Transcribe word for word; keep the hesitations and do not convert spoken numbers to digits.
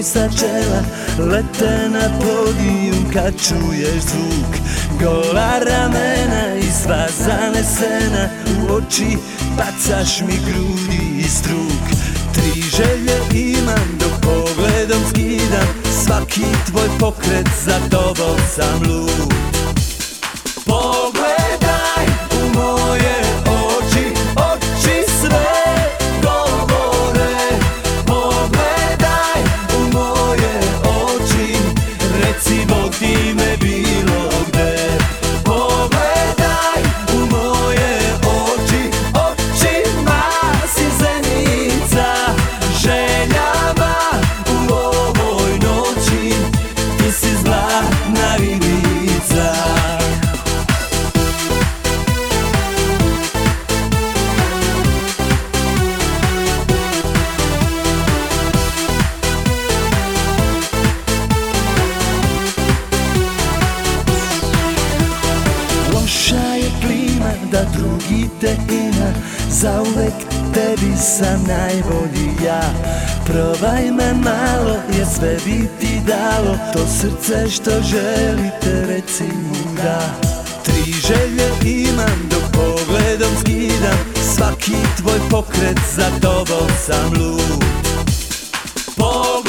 sa čela lete na podijum kad čuješ zvuk. Gola ramena i sva zanesena, u oči bacaš mi grudi i struk. Tri želje imam dok pogledom skidam, svaki tvoj pokret za tobom sam lud. Pogledaj u moje oči, oči sve govore. Pogledaj u moje oči, reci vodi me bilo gde. Pogledaj u moje oči, očima si zenica, željama u ovoj noći, ti si zlatna ribica. Loša je klima da drugi te ima, zauvek tebi sam najbolji ja. Probaj me malo jer sve bi ti dalo, to srce što želite reci mu da. Tri želje imam dok pogledom skidam, svaki tvoj pokret za tobom sam lud.